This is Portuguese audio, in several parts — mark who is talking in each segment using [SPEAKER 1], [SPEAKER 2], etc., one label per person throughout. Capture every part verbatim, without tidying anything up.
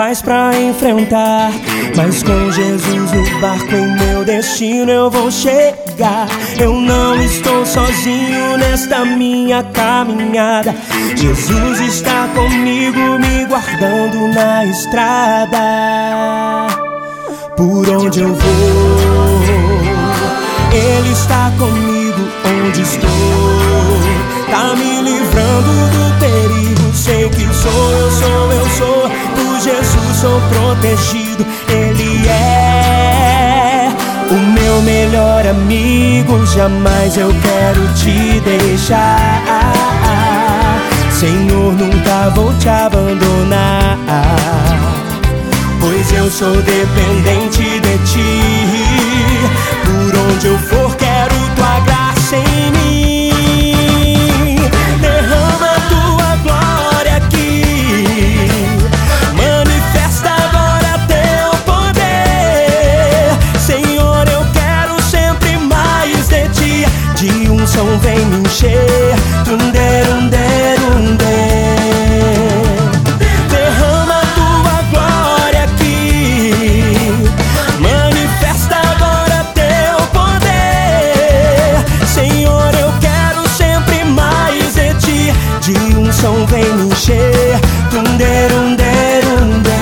[SPEAKER 1] mais pra enfrentar, mas com Jesus no barco em meu destino eu vou chegar. Eu não estou sozinho nesta minha caminhada, Jesus está comigo, me guardando na estrada. Por onde eu vou, Ele está comigo onde estou, tá me livrando do perigo. Sei que sou, eu sou, eu sou, por Jesus sou protegido. Ele é o meu melhor amigo, jamais eu quero te deixar. Senhor, nunca vou te abandonar, pois eu sou dependente de ti. Por onde eu for, quero tua graça em mim. Derrama tua glória aqui, manifesta agora teu poder. Senhor, eu quero sempre mais de ti. De unção vem me encher, tunderunderunde. Derrama tua glória aqui, manifesta agora teu poder. Senhor, eu quero sempre mais de ti. De unção vem me encher, tunderunderunde.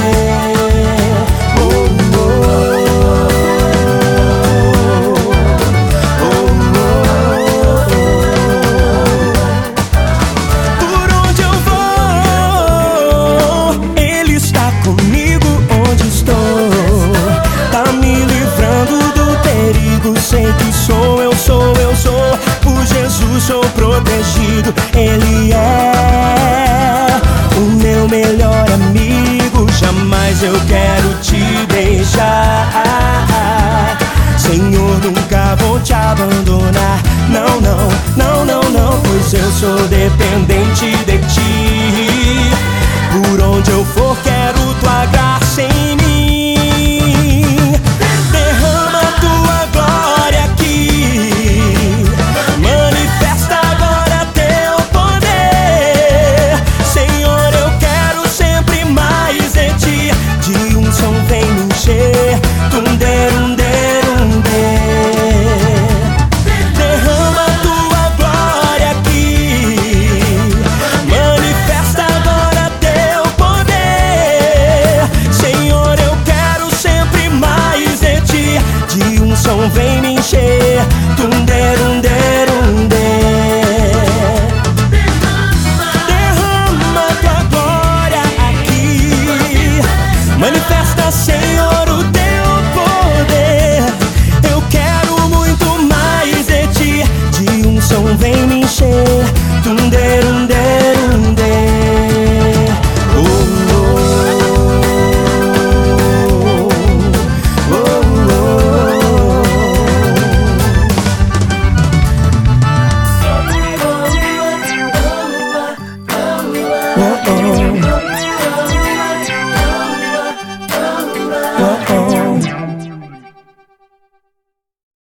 [SPEAKER 1] Sei que sou, eu sou, eu sou, por Jesus sou protegido. Ele é o meu melhor amigo, jamais eu quero te deixar. Senhor, nunca vou te abandonar, não, não, não, não, não, pois eu sou dependente de ti. Por onde eu for, quero tua graça em mim. Vem me encher.